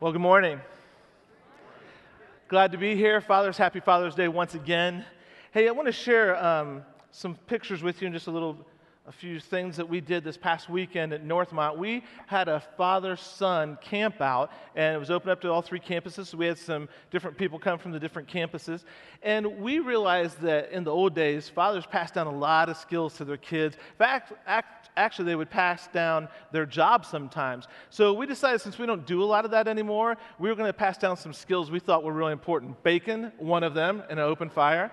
Well, good morning. Glad to be here. Happy Father's Day once again. Hey, I want to share some pictures with you and just a few things that we did this past weekend at Northmont. We had a father-son camp out, and it was open up to all three campuses, so we had some different people come from the different campuses. And we realized that in the old days, fathers passed down a lot of skills to their kids. In fact, actually, they would pass down their jobs sometimes. So we decided, since we don't do a lot of that anymore, we were going to pass down some skills we thought were really important. Bacon, one of them, in an open fire.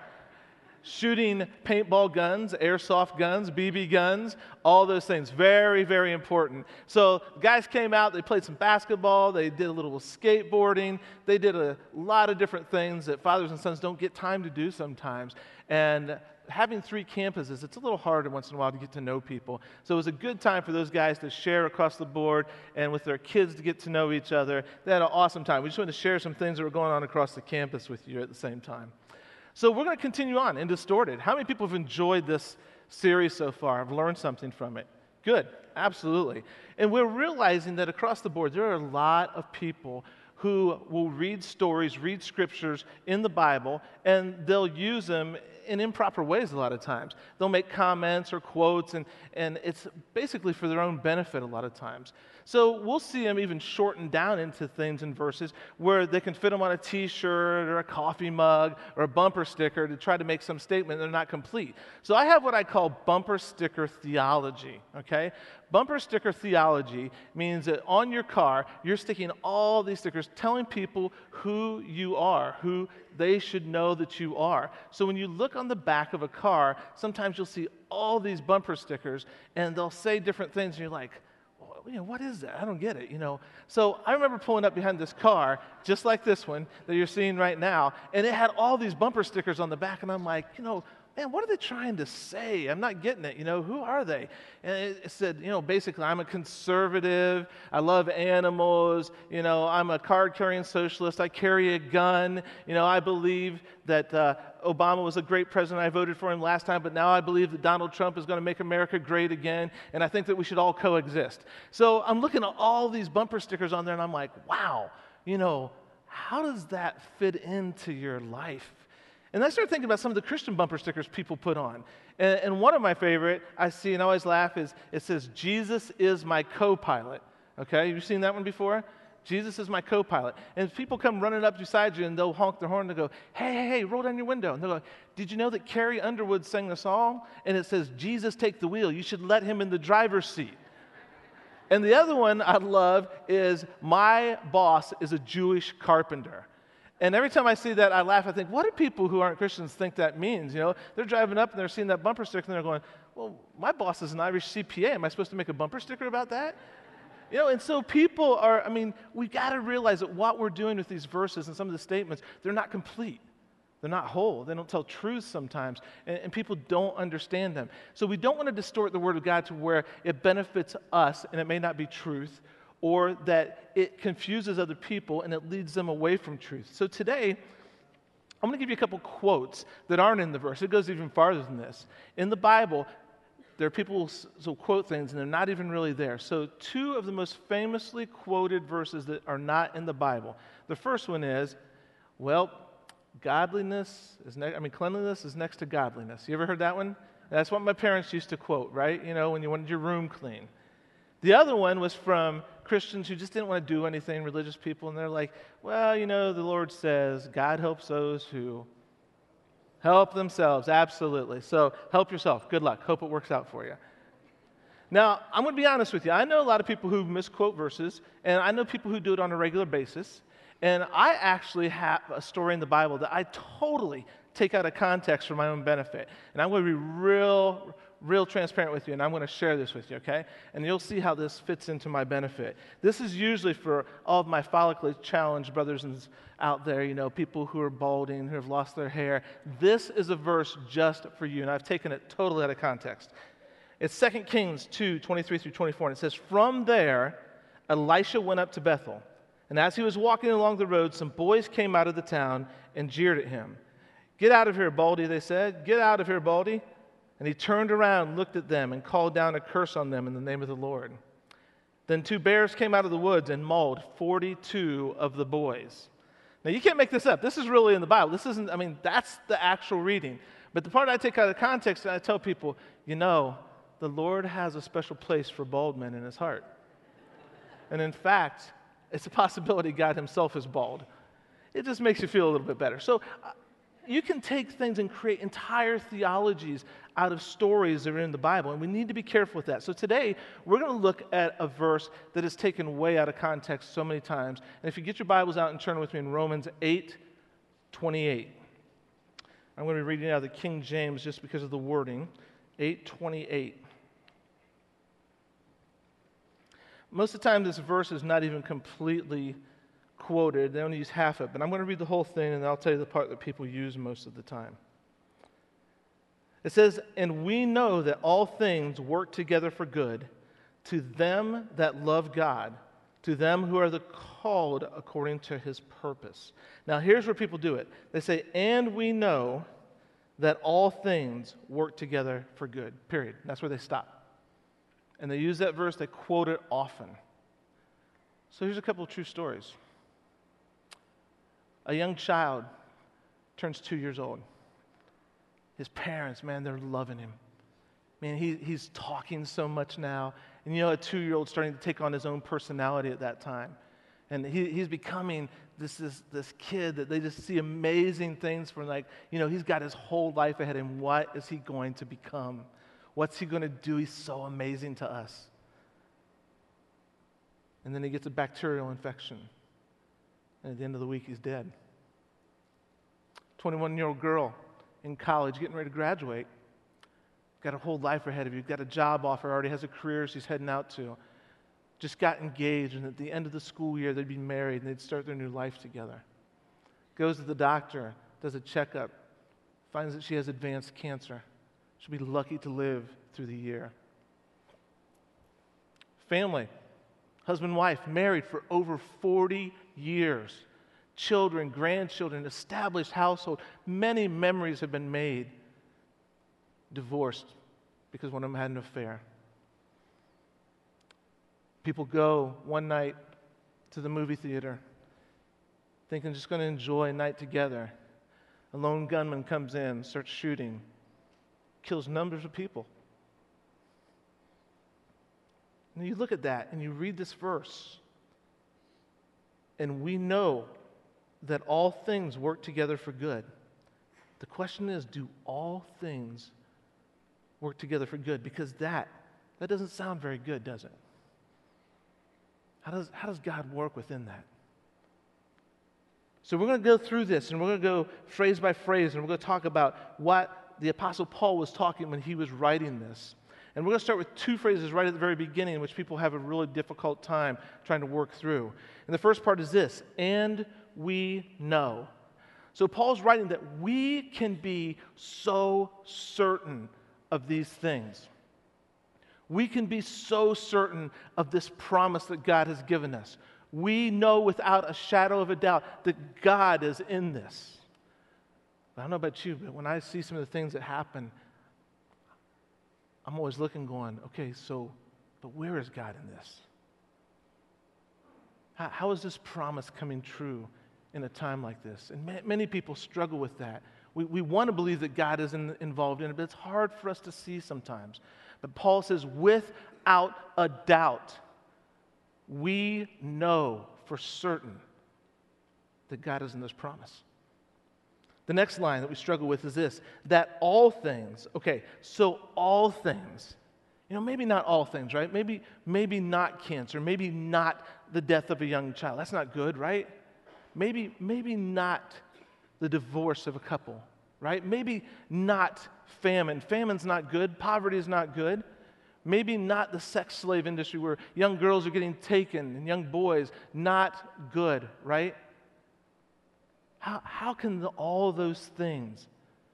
Shooting paintball guns, airsoft guns, BB guns, all those things. Very, very important. So the guys came out, they played some basketball, they did a little skateboarding, they did a lot of different things that fathers and sons don't get time to do sometimes. And having three campuses, it's a little harder once in a while to get to know people. So it was a good time for those guys to share across the board and with their kids to get to know each other. They had an awesome time. We just wanted to share some things that were going on across the campus with you at the same time. So we're going to continue on in Distorted. How many people have enjoyed this series so far? Have learned something from it? Good, absolutely. And we're realizing that across the board, there are a lot of people who will read stories, read scriptures in the Bible, and they'll use them in improper ways a lot of times. They'll make comments or quotes, and it's basically for their own benefit a lot of times. So we'll see them even shortened down into things and verses where they can fit them on a t-shirt or a coffee mug or a bumper sticker to try to make some statement they're not complete. So I have what I call bumper sticker theology, okay? Bumper sticker theology means that on your car, you're sticking all these stickers telling people who you are, who they should know that you are. So when you look on the back of a car, sometimes you'll see all these bumper stickers, and they'll say different things, and you're like, what is that? I don't get it, So I remember pulling up behind this car, just like this one that you're seeing right now, and it had all these bumper stickers on the back, and I'm like, man, what are they trying to say? I'm not getting it, who are they? And it said, basically, I'm a conservative, I love animals, I'm a card-carrying socialist, I carry a gun, I believe that Obama was a great president, I voted for him last time, but now I believe that Donald Trump is going to make America great again, and I think that we should all coexist. So I'm looking at all these bumper stickers on there, and I'm like, wow, how does that fit into your life? And I started thinking about some of the Christian bumper stickers people put on. And one of my favorite I see and I always laugh is it says, Jesus is my co-pilot. Okay, have you seen that one before? Jesus is my co-pilot. And people come running up beside you and they'll honk their horn and they'll go, hey, roll down your window. And they'll go, did you know that Carrie Underwood sang the song? And it says, Jesus take the wheel. You should let him in the driver's seat. And the other one I love is, my boss is a Jewish carpenter. And every time I see that, I laugh. I think, what do people who aren't Christians think that means? They're driving up and they're seeing that bumper sticker and they're going, well, my boss is an Irish CPA. Am I supposed to make a bumper sticker about that? And so people are, we got to realize that what we're doing with these verses and some of the statements, they're not complete. They're not whole. They don't tell truth sometimes, and people don't understand them. So we don't want to distort the Word of God to where it benefits us and it may not be truth, or that it confuses other people and it leads them away from truth. So today, I'm going to give you a couple quotes that aren't in the verse. It goes even farther than this. In the Bible, there are people who quote things and they're not even really there. So two of the most famously quoted verses that are not in the Bible. The first one is, cleanliness is next to godliness. You ever heard that one? That's what my parents used to quote, right? When you wanted your room clean. The other one was from Christians who just didn't want to do anything, religious people, and they're like, the Lord says, God helps those who help themselves. Absolutely. So help yourself. Good luck. Hope it works out for you. Now, I'm going to be honest with you. I know a lot of people who misquote verses, and I know people who do it on a regular basis, and I actually have a story in the Bible that I totally take out of context for my own benefit. And I'm going to be real transparent with you, and I'm going to share this with you, okay? And you'll see how this fits into my benefit. This is usually for all of my follically challenged brothers out there, people who are balding, who have lost their hair. This is a verse just for you, and I've taken it totally out of context. It's 2 Kings 2:23-24, and it says, from there, Elisha went up to Bethel, and as he was walking along the road, some boys came out of the town and jeered at him. Get out of here, Baldy, they said. Get out of here, Baldy. And he turned around, looked at them, and called down a curse on them in the name of the Lord. Then 2 bears came out of the woods and mauled 42 of the boys. Now, you can't make this up. This is really in the Bible. This isn't, that's the actual reading. But the part I take out of context, and I tell people, the Lord has a special place for bald men in his heart. And in fact, it's a possibility God himself is bald. It just makes you feel a little bit better. So you can take things and create entire theologies out of stories that are in the Bible, and we need to be careful with that. So today, we're going to look at a verse that is taken way out of context so many times. And if you get your Bibles out and turn with me in Romans 8:28. I'm going to be reading out of the King James just because of the wording. 8:28. Most of the time, this verse is not even completely quoted. They only use half of it. But I'm going to read the whole thing, and I'll tell you the part that people use most of the time. It says, "And we know that all things work together for good to them that love God, to them who are the called according to his purpose." Now, here's where people do it. They say, "And we know that all things work together for good," period. That's where they stop. And they use that verse, they quote it often. So here's a couple of true stories. A young child turns 2 years old. His parents, man, they're loving him. Man, he's talking so much now. And a 2-year-old starting to take on his own personality at that time. And he's becoming this kid that they just see amazing things from, he's got his whole life ahead of him. What is he going to become? What's he going to do? He's so amazing to us. And then he gets a bacterial infection. And at the end of the week, he's dead. 21-year-old girl in college getting ready to graduate. Got a whole life ahead of you. Got a job offer, already has a career she's heading out to. Just got engaged, and at the end of the school year, they'd be married, and they'd start their new life together. Goes to the doctor, does a checkup, finds that she has advanced cancer. She'll be lucky to live through the year. Family, husband, wife, married for over 40 years. Children, grandchildren, established household. Many memories have been made. Divorced because one of them had an affair. People go one night to the movie theater thinking just going to enjoy a night together. A lone gunman comes in, starts shooting, kills numbers of people. And you look at that and you read this verse, and we know that all things work together for good. The question is, do all things work together for good? Because that doesn't sound very good, does it? How does God work within that? So we're going to go through this, and we're going to go phrase by phrase, and we're going to talk about what the Apostle Paul was talking when he was writing this. And we're going to start with 2 phrases right at the very beginning, which people have a really difficult time trying to work through. And the first part is this: "And we know." So Paul's writing that we can be so certain of these things. We can be so certain of this promise that God has given us. We know without a shadow of a doubt that God is in this. I don't know about you, but when I see some of the things that happen, I'm always looking, going, okay, but where is God in this? How is this promise coming true in a time like this? And many people struggle with that. We want to believe that God is involved in it, but it's hard for us to see sometimes. But Paul says, without a doubt, we know for certain that God is in this promise. The next line that we struggle with is this: that all things. Okay, so all things. Maybe not all things, right? Maybe not cancer. Maybe not the death of a young child. That's not good, right? Maybe not the divorce of a couple, right? Maybe not famine. Famine's not good. Poverty is not good. Maybe not the sex slave industry where young girls are getting taken and young boys. Not good, right? How can all those things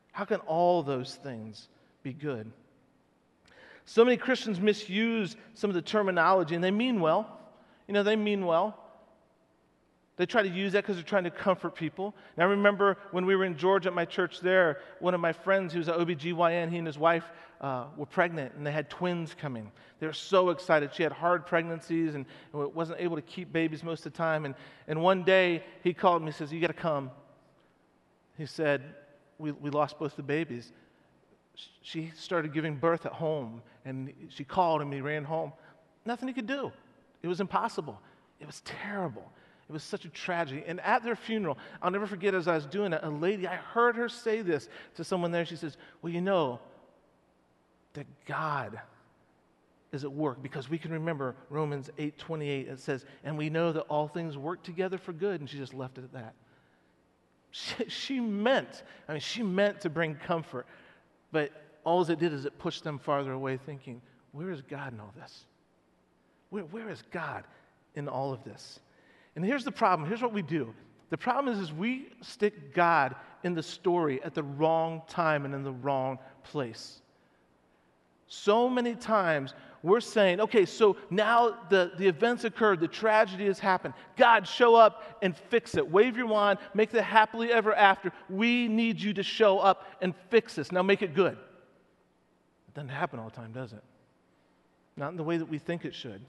be good? So many Christians misuse some of the terminology, and they mean well. They mean well. They try to use that because they're trying to comfort people. Now, I remember when we were in Georgia at my church there, one of my friends who's an OBGYN, he and his wife were pregnant, and they had twins coming. They were so excited. She had hard pregnancies and wasn't able to keep babies most of the time. And one day, he called me and says, "You got to come." He said, we lost both the babies. She started giving birth at home, and she called him, he ran home. Nothing he could do. It was impossible. It was terrible. It was such a tragedy. And at their funeral, I'll never forget, as I was doing it, a lady, I heard her say this to someone there. She says, "Well, you know that God is at work," because we can remember Romans 8:28. It says, "And we know that all things work together for good." And she just left it at that. She meant to bring comfort. But all it did is it pushed them farther away, thinking, where is God in all this? Where is God in all of this? And here's the problem. Here's what we do. The problem is we stick God in the story at the wrong time and in the wrong place. So many times we're saying, okay, so now the events occurred, the tragedy has happened. God, show up and fix it. Wave your wand, make it happily ever after. We need you to show up and fix this. Now make it good. It doesn't happen all the time, does it? Not in the way that we think it should.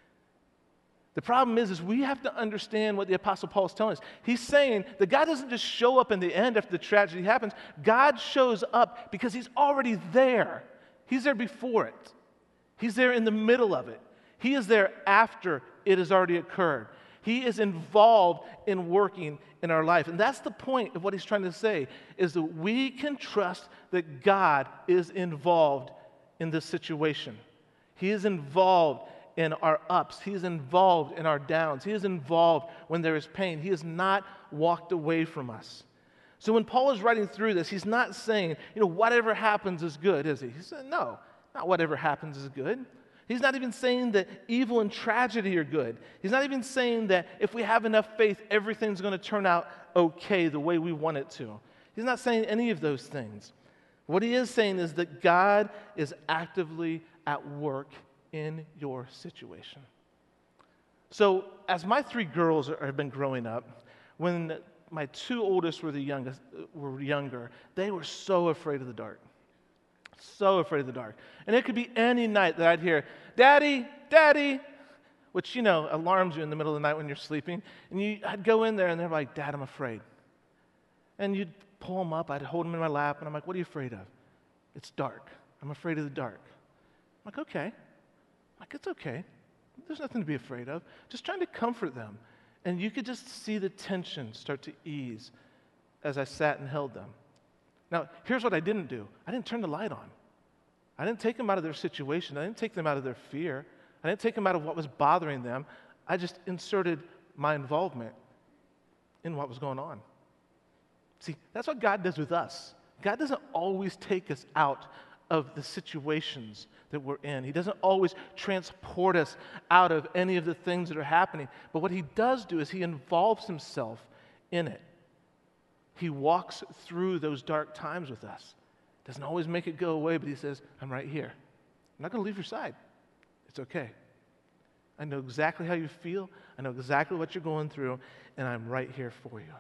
The problem is we have to understand what the Apostle Paul is telling us. He's saying that God doesn't just show up in the end after the tragedy happens. God shows up because he's already there. He's there before it. He's there in the middle of it. He is there after it has already occurred. He is involved in working in our life. And that's the point of what he's trying to say, is that we can trust that God is involved in this situation. He is involved in our ups. He is involved in our downs. He is involved when there is pain. He has not walked away from us. So when Paul is writing through this, he's not saying, whatever happens is good, is he? He said, no, not whatever happens is good. He's not even saying that evil and tragedy are good. He's not even saying that if we have enough faith, everything's going to turn out okay the way we want it to. He's not saying any of those things. What he is saying is that God is actively at work in your situation. So as my three girls have been growing up, when my two oldest were younger, they were so afraid of the dark. So afraid of the dark. And it could be any night that I'd hear, "Daddy, Daddy," which, alarms you in the middle of the night when you're sleeping. And I'd go in there and they're like, "Dad, I'm afraid." And you'd pull them up, I'd hold them in my lap, and I'm like, "What are you afraid of?" "It's dark. I'm afraid of the dark." I'm like, "Okay." It's okay. There's nothing to be afraid of. Just trying to comfort them. And you could just see the tension start to ease as I sat and held them. Now, here's what I didn't do. I didn't turn the light on. I didn't take them out of their situation. I didn't take them out of their fear. I didn't take them out of what was bothering them. I just inserted my involvement in what was going on. See, that's what God does with us. God doesn't always take us out of the situations that we're in. He doesn't always transport us out of any of the things that are happening. But what he does do is he involves himself in it. He walks through those dark times with us. Doesn't always make it go away, but he says, "I'm right here. I'm not going to leave your side. It's okay. I know exactly how you feel. I know exactly what you're going through, and I'm right here for you."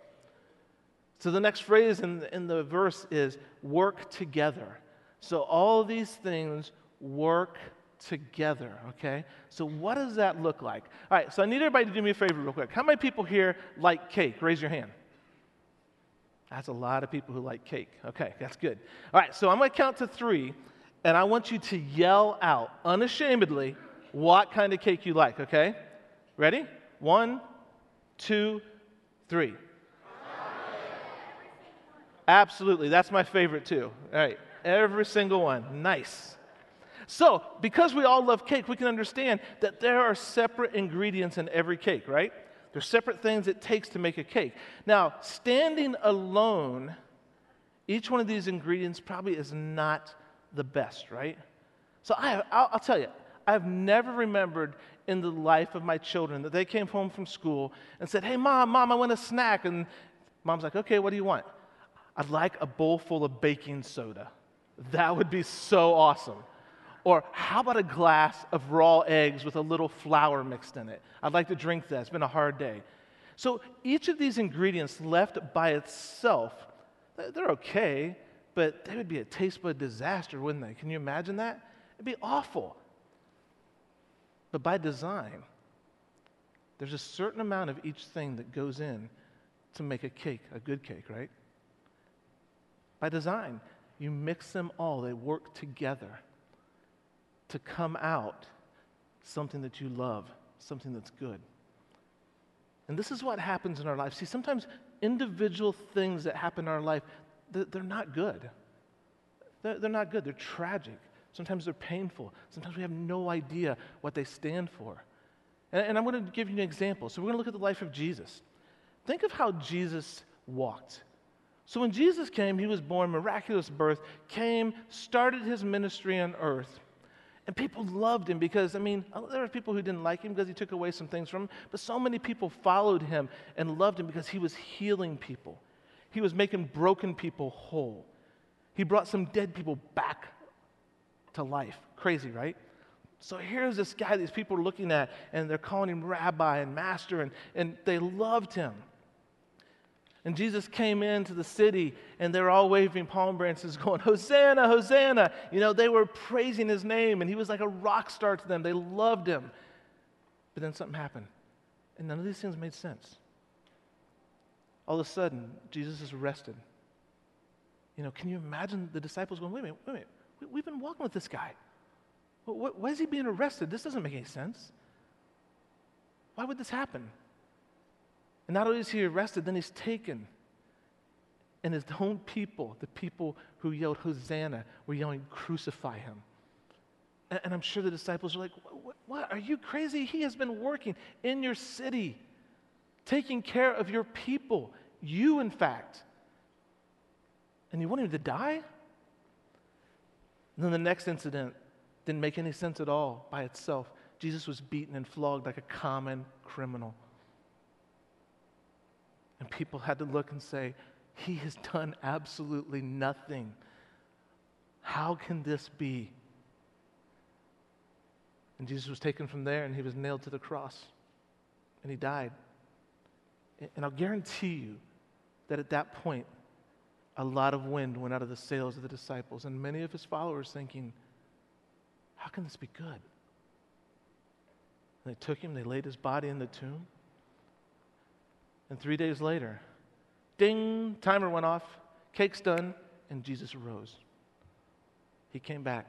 So the next phrase in the verse is work together. So all of these things work together, okay? So what does that look like? All right, so I need everybody to do me a favor real quick. How many people here like cake? Raise your hand. That's a lot of people who like cake. Okay, that's good. All right, so I'm going to count to 3, and I want you to yell out unashamedly what kind of cake you like, okay? Ready? 1, 2, 3. Absolutely, that's my favorite too. All right, every single one. Nice. So, because we all love cake, we can understand that there are separate ingredients in every cake, right? There's separate things it takes to make a cake. Now, standing alone, each one of these ingredients probably is not the best, right? So I'll tell you, I've never remembered in the life of my children that they came home from school and said, "Hey, Mom, I want a snack." And Mom's like, "Okay, what do you want?" "I'd like a bowl full of baking soda." That would be so awesome. Or how about a glass of raw eggs with a little flour mixed in it? I'd like to drink that. It's been a hard day. So each of these ingredients left by itself, they're okay, but they would be a taste bud disaster, wouldn't they? Can you imagine that? It'd be awful. But by design, there's a certain amount of each thing that goes in to make a cake, a good cake, right? By design, you mix them all. They work together to come out something that you love, something that's good. And this is what happens in our life. See, sometimes individual things that happen in our life, they're not good. They're not good. They're tragic. Sometimes they're painful. Sometimes we have no idea what they stand for. And I'm going to give you an example. So we're going to look at the life of Jesus. Think of how Jesus walked. So when Jesus came, he was born, miraculous birth, came, started his ministry on earth. And people loved him because, there were people who didn't like him because he took away some things from him, but so many people followed him and loved him because he was healing people. He was making broken people whole. He brought some dead people back to life. Crazy, right? So here's this guy these people are looking at, and they're calling him rabbi and master, and they loved him. And Jesus came into the city, and they're all waving palm branches going, Hosanna, Hosanna. They were praising his name, and he was like a rock star to them. They loved him. But then something happened, and none of these things made sense. All of a sudden, Jesus is arrested. Can you imagine the disciples going, wait a minute, we've been walking with this guy. Why is he being arrested? This doesn't make any sense. Why would this happen? And not only is he arrested, then he's taken. And his own people, the people who yelled Hosanna, were yelling, crucify him. And I'm sure the disciples are like, what? Are you crazy? He has been working in your city, taking care of your people. You, in fact. And you want him to die? And then the next incident didn't make any sense at all by itself. Jesus was beaten and flogged like a common criminal. And people had to look and say, he has done absolutely nothing. How can this be? And Jesus was taken from there, and he was nailed to the cross. And he died. And I'll guarantee you that at that point, a lot of wind went out of the sails of the disciples, and many of his followers thinking, how can this be good? And they took him, they laid his body in the tomb. And 3 days later, ding, timer went off, cake's done, and Jesus arose. He came back.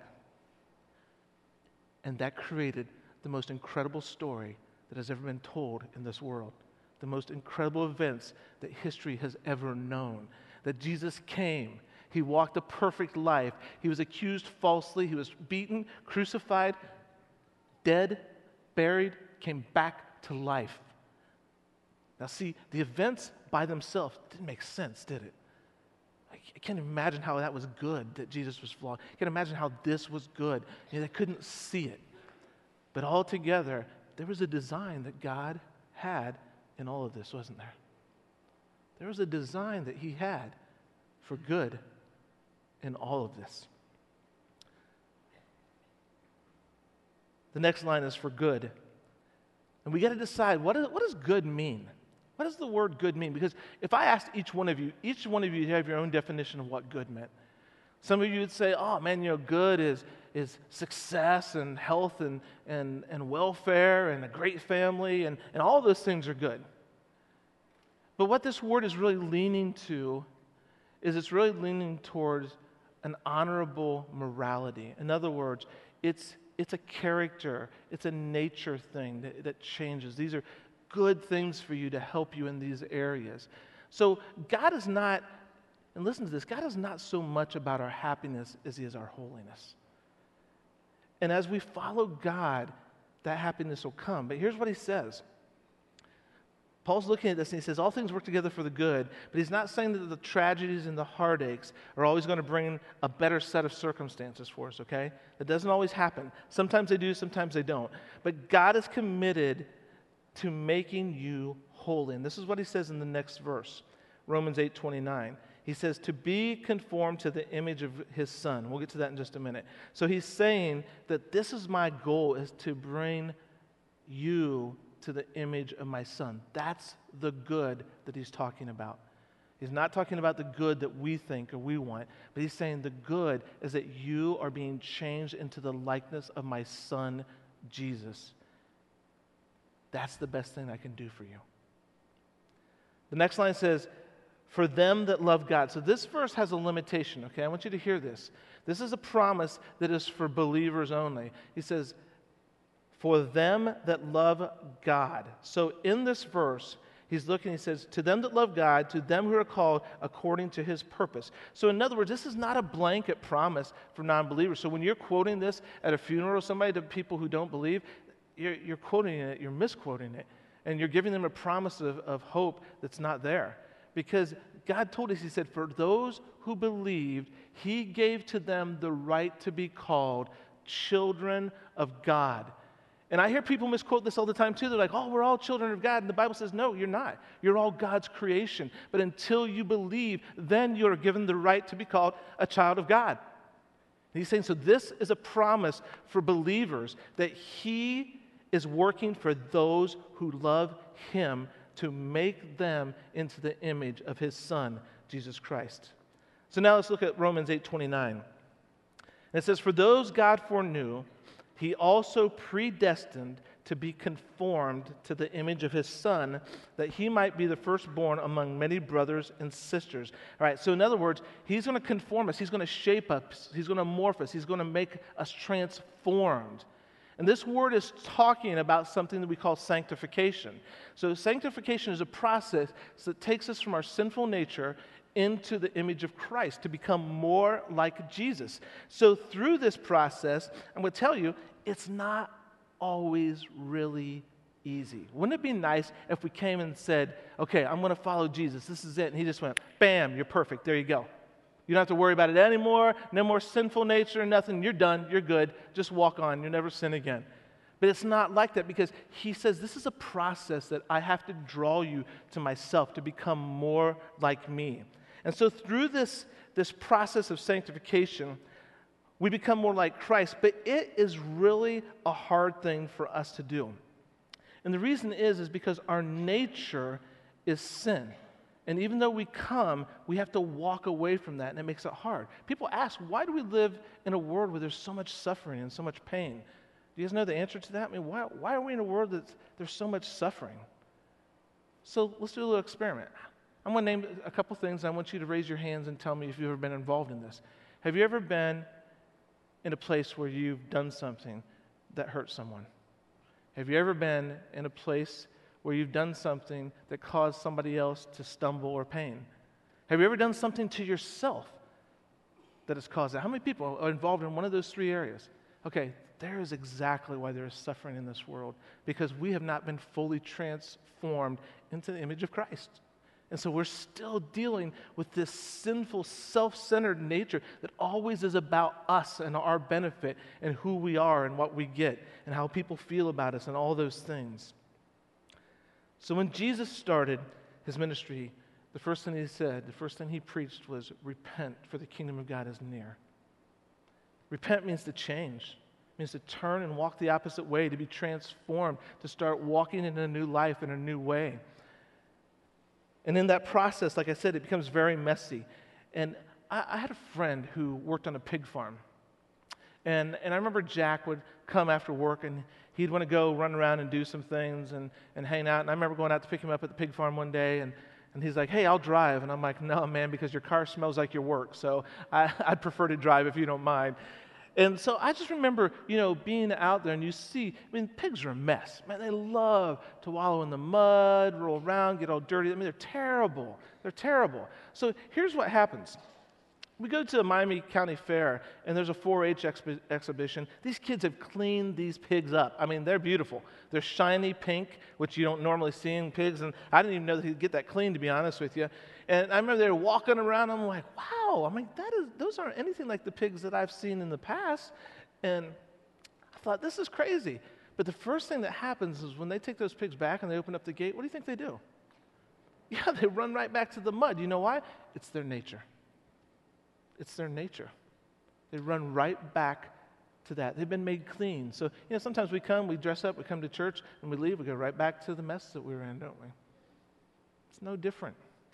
And that created the most incredible story that has ever been told in this world. The most incredible events that history has ever known. That Jesus came, he walked a perfect life, he was accused falsely, he was beaten, crucified, dead, buried, came back to life. Now see, the events by themselves didn't make sense, did it? I can't imagine how that was good that Jesus was flogged. I can't imagine how this was good. They couldn't see it. But altogether, there was a design that God had in all of this, wasn't there? There was a design that he had for good in all of this. The next line is for good. And we got to decide, what does good mean? What does the word good mean? Because if I asked each one of you have your own definition of what good meant. Some of you would say, oh man, good is success and health and welfare and a great family and all those things are good. But what this word is really leaning to is it's really leaning towards an honorable morality. In other words, it's a character, it's a nature thing that changes. These are good things for you to help you in these areas. So God is not, and listen to this, God is not so much about our happiness as he is our holiness. And as we follow God, that happiness will come. But here's what he says. Paul's looking at this and he says, all things work together for the good, but he's not saying that the tragedies and the heartaches are always going to bring a better set of circumstances for us, okay? That doesn't always happen. Sometimes they do, sometimes they don't. But God is committed to making you holy. And this is what he says in the next verse, Romans 8:29. He says, to be conformed to the image of his son. We'll get to that in just a minute. So he's saying that this is my goal, is to bring you to the image of my Son. That's the good that he's talking about. He's not talking about the good that we think or we want, but he's saying the good is that you are being changed into the likeness of my Son, Jesus. That's the best thing I can do for you. The next line says, for them that love God. So this verse has a limitation, okay? I want you to hear this. This is a promise that is for believers only. He says, for them that love God. So in this verse, he's looking, he says, to them that love God, to them who are called according to his purpose. So in other words, this is not a blanket promise for non-believers. So when you're quoting this at a funeral, somebody to people who don't believe, you're quoting it, you're misquoting it. And you're giving them a promise of hope that's not there. Because God told us, he said, for those who believed, he gave to them the right to be called children of God. And I hear people misquote this all the time too. They're like, oh, we're all children of God. And the Bible says, no, you're not. You're all God's creation. But until you believe, then you're given the right to be called a child of God. And he's saying, so this is a promise for believers that he is working for those who love him to make them into the image of his Son, Jesus Christ. So now let's look at Romans 8:29. And it says, for those God foreknew, he also predestined to be conformed to the image of his Son, that he might be the firstborn among many brothers and sisters. All right, so in other words, he's going to conform us. He's going to shape us. He's going to morph us. He's going to make us transformed. And this word is talking about something that we call sanctification. So sanctification is a process that takes us from our sinful nature into the image of Christ to become more like Jesus. So through this process, I'm going to tell you, it's not always really easy. Wouldn't it be nice if we came and said, okay, I'm going to follow Jesus. This is it. And he just went, bam, you're perfect. There you go. You don't have to worry about it anymore. No more sinful nature, nothing. You're done. You're good. Just walk on. You'll never sin again. But it's not like that because he says this is a process that I have to draw you to myself to become more like me. And so through this process of sanctification, we become more like Christ, but it is really a hard thing for us to do. And the reason is because our nature is sin. And even though we come, we have to walk away from that, and it makes it hard. People ask, why do we live in a world where there's so much suffering and so much pain? Do you guys know the answer to that? I mean, why are we in a world that there's so much suffering? So let's do a little experiment. I'm going to name a couple things, and I want you to raise your hands and tell me if you've ever been involved in this. Have you ever been in a place where you've done something that hurt someone? Have you ever been in a place where you've done something that caused somebody else to stumble or pain? Have you ever done something to yourself that has caused that? How many people are involved in one of those three areas? Okay, there is exactly why there is suffering in this world, because we have not been fully transformed into the image of Christ. And so we're still dealing with this sinful, self-centered nature that always is about us and our benefit and who we are and what we get and how people feel about us and all those things. So when Jesus started his ministry, the first thing he said, the first thing he preached was, repent, for the kingdom of God is near. Repent means to change. It means to turn and walk the opposite way, to be transformed, to start walking in a new life in a new way. And in that process, like I said, it becomes very messy. And I had a friend who worked on a pig farm. And I remember Jack would come after work, and he'd want to go run around and do some things and hang out. And I remember going out to pick him up at the pig farm one day, and he's like, hey, I'll drive. And I'm like, no, man, because your car smells like your work. So I'd prefer to drive if you don't mind. And so I just remember, being out there and you see, pigs are a mess. Man, they love to wallow in the mud, roll around, get all dirty. They're terrible. They're terrible. So here's what happens. We go to the Miami County Fair, and there's a 4-H exhibition. These kids have cleaned these pigs up. They're beautiful. They're shiny pink, which you don't normally see in pigs, and I didn't even know that he'd get that clean, to be honest with you. And I remember they were walking around, I'm like, wow, those aren't anything like the pigs that I've seen in the past. And I thought, this is crazy. But the first thing that happens is when they take those pigs back and they open up the gate, what do you think they do? Yeah, they run right back to the mud. You know why? It's their nature. It's their nature. They run right back to that. They've been made clean. So, sometimes we come, we dress up, we come to church, and we leave, we go right back to the mess that we were in, don't we? It's no different.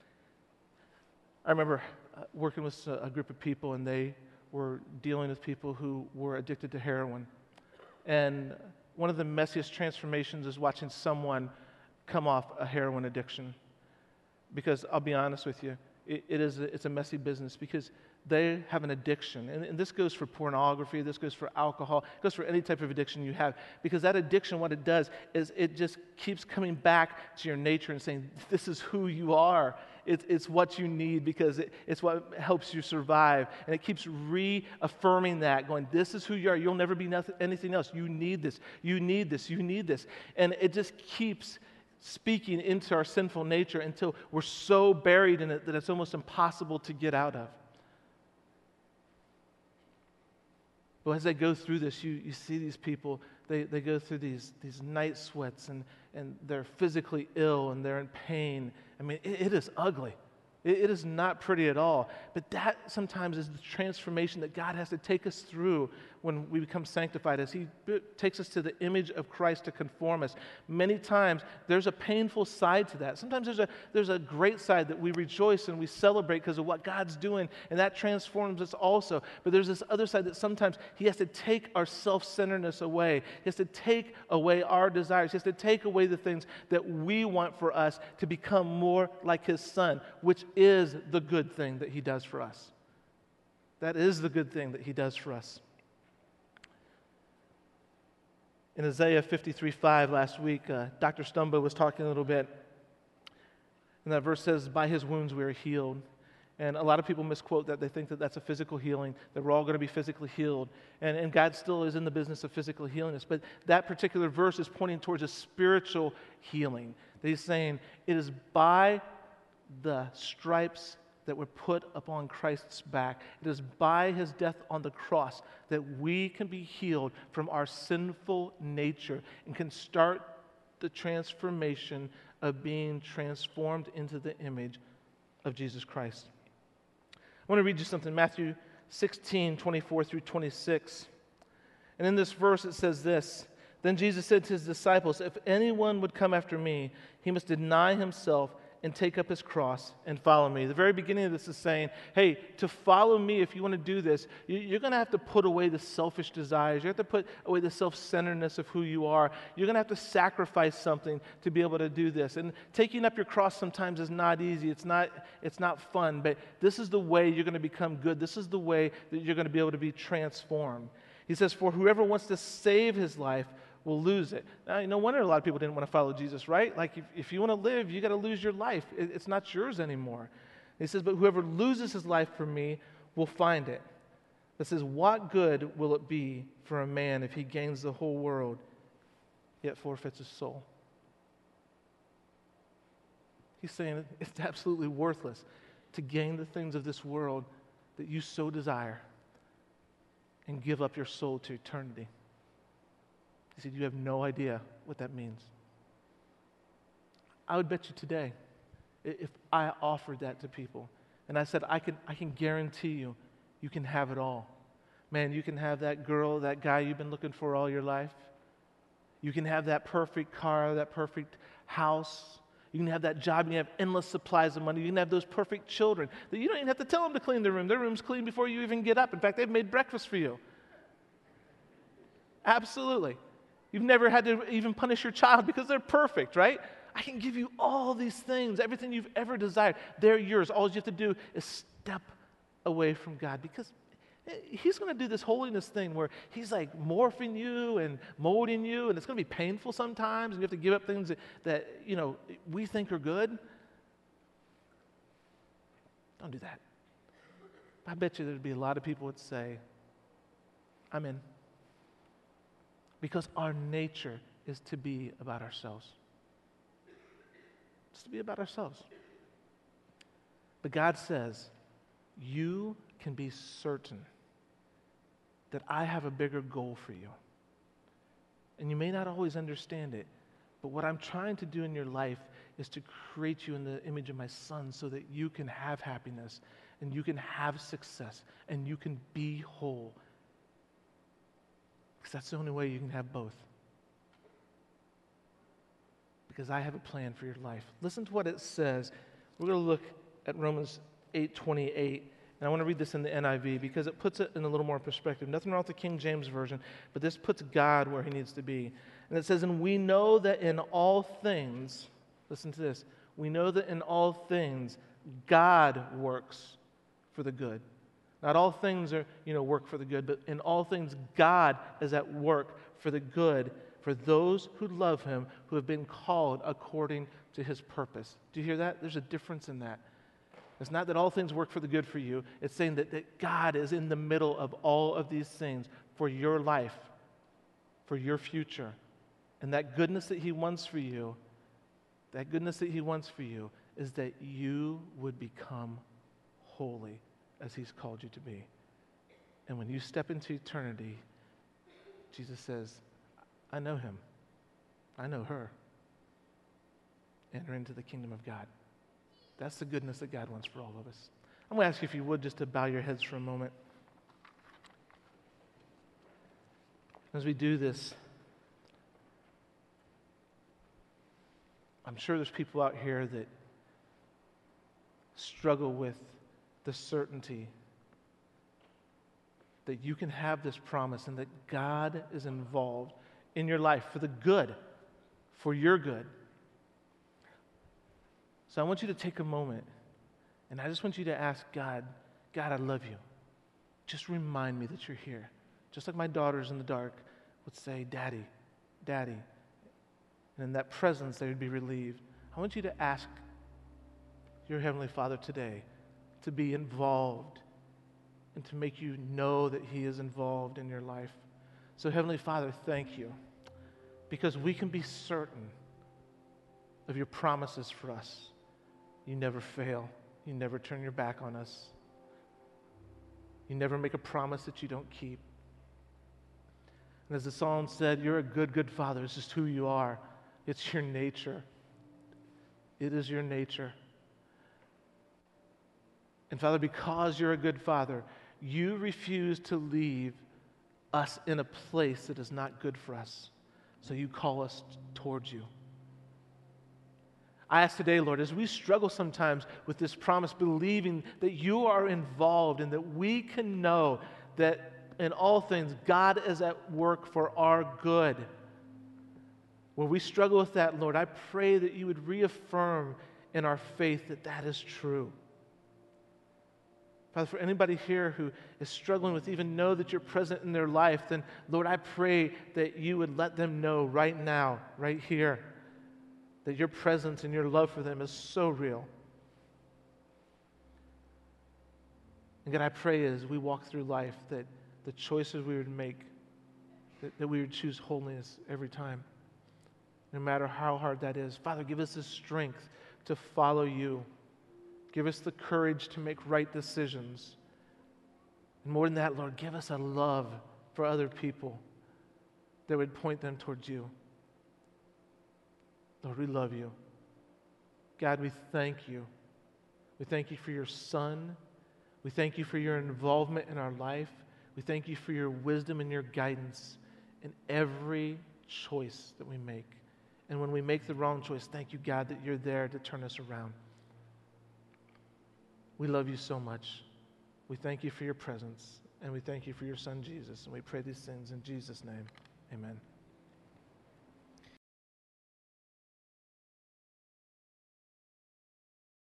I remember working with a group of people, and they were dealing with people who were addicted to heroin. And one of the messiest transformations is watching someone come off a heroin addiction. Because I'll be honest with you, it's a messy business because they have an addiction. And this goes for pornography, this goes for alcohol, it goes for any type of addiction you have. Because that addiction, what it does is it just keeps coming back to your nature and saying, this is who you are. It's what you need because it's what helps you survive. And it keeps reaffirming that, going, this is who you are. You'll never be anything else. You need this. You need this. You need this. And it just keeps speaking into our sinful nature until we're so buried in it that it's almost impossible to get out of. But as they go through this, you see these people, they go through these night sweats and they're physically ill and they're in pain. I mean, it is ugly. It is not pretty at all. But that sometimes is the transformation that God has to take us through when we become sanctified, as He takes us to the image of Christ to conform us. Many times, there's a painful side to that. Sometimes there's a great side that we rejoice and we celebrate because of what God's doing, and that transforms us also. But there's this other side that sometimes He has to take our self-centeredness away. He has to take away our desires. He has to take away the things that we want for us to become more like His Son, which is the good thing that He does for us. That is the good thing that He does for us. In Isaiah 53:5 last week, Dr. Stumbo was talking a little bit, and that verse says, by His wounds we are healed. And a lot of people misquote that. They think that that's a physical healing, that we're all going to be physically healed. And God still is in the business of physically healing us. But that particular verse is pointing towards a spiritual healing. That He's saying, it is by the stripes that were put upon Christ's back. It is by His death on the cross that we can be healed from our sinful nature and can start the transformation of being transformed into the image of Jesus Christ. I want to read you something, Matthew 16:24 through 26. And in this verse it says this, then Jesus said to His disciples, if anyone would come after me, he must deny himself and take up his cross and follow me. The very beginning of this is saying, hey, to follow me, if you want to do this, you're going to have to put away the selfish desires. You have to put away the self-centeredness of who you are. You're going to have to sacrifice something to be able to do this. And taking up your cross sometimes is not easy. It's not fun, but this is the way you're going to become good. This is the way that you're going to be able to be transformed. He says, for whoever wants to save his life will lose it. Now, no wonder a lot of people didn't want to follow Jesus, right? Like, if you want to live, you got to lose your life. It's not yours anymore. He says, but whoever loses his life for me will find it. It says, what good will it be for a man if he gains the whole world, yet forfeits his soul? He's saying it's absolutely worthless to gain the things of this world that you so desire and give up your soul to eternity. He said, you have no idea what that means. I would bet you today, if I offered that to people, and I said, I can guarantee you, you can have it all. Man, you can have that girl, that guy you've been looking for all your life. You can have that perfect car, that perfect house. You can have that job, and you have endless supplies of money. You can have those perfect children that you don't even have to tell them to clean their room. Their room's clean before you even get up. In fact, they've made breakfast for you. Absolutely. You've never had to even punish your child because they're perfect, right? I can give you all these things, everything you've ever desired. They're yours. All you have to do is step away from God, because He's going to do this holiness thing where He's like morphing you and molding you, and it's going to be painful sometimes, and you have to give up things that we think are good. Don't do that. I bet you there'd be a lot of people that say, I'm in. Because our nature is to be about ourselves. It's to be about ourselves. But God says, you can be certain that I have a bigger goal for you. And you may not always understand it, but what I'm trying to do in your life is to create you in the image of my Son so that you can have happiness and you can have success and you can be whole. Because that's the only way you can have both. Because I have a plan for your life. Listen to what it says. We're going to look at Romans 8:28, and I want to read this in the NIV because it puts it in a little more perspective. Nothing wrong with the King James Version, but this puts God where he needs to be. And it says, and we know that in all things, listen to this, we know that in all things God works for the good. Not all things are, work for the good, but in all things God is at work for the good for those who love him, who have been called according to his purpose. Do you hear that? There's a difference in that. It's not that all things work for the good for you. It's saying that God is in the middle of all of these things for your life, for your future. And that goodness that he wants for you, is that you would become holy as he's called you to be. And when you step into eternity, Jesus says, I know him. I know her. Enter into the kingdom of God. That's the goodness that God wants for all of us. I'm going to ask you if you would just to bow your heads for a moment. As we do this, I'm sure there's people out here that struggle with the certainty that you can have this promise and that God is involved in your life for the good, for your good. So I want you to take a moment, and I just want you to ask God, I love you. Just remind me that you're here. Just like my daughters in the dark would say, Daddy, Daddy. And in that presence, they would be relieved. I want you to ask your Heavenly Father today to be involved and to make you know that he is involved in your life. So Heavenly Father, thank you, because we can be certain of your promises for us. You never fail. You never turn your back on us. You never make a promise that you don't keep. And as the psalm said, you're a good, good Father. It's just who you are. It's your nature. It is your nature. And Father, because you're a good Father, you refuse to leave us in a place that is not good for us. So you call us towards you. I ask today, Lord, as we struggle sometimes with this promise, believing that you are involved and that we can know that in all things, God is at work for our good. When we struggle with that, Lord, I pray that you would reaffirm in our faith that that is true. Father, for anybody here who is struggling with even know that you're present in their life, then, Lord, I pray that you would let them know right now, right here, that your presence and your love for them is so real. And God, I pray as we walk through life that the choices we would make, that we would choose holiness every time, no matter how hard that is. Father, give us the strength to follow you. Give us the courage to make right decisions. And more than that, Lord, give us a love for other people that would point them towards you. Lord, we love you. God, we thank you. We thank you for your Son. We thank you for your involvement in our life. We thank you for your wisdom and your guidance in every choice that we make. And when we make the wrong choice, thank you, God, that you're there to turn us around. We love you so much. We thank you for your presence, and we thank you for your Son, Jesus. And we pray these things in Jesus' name. Amen.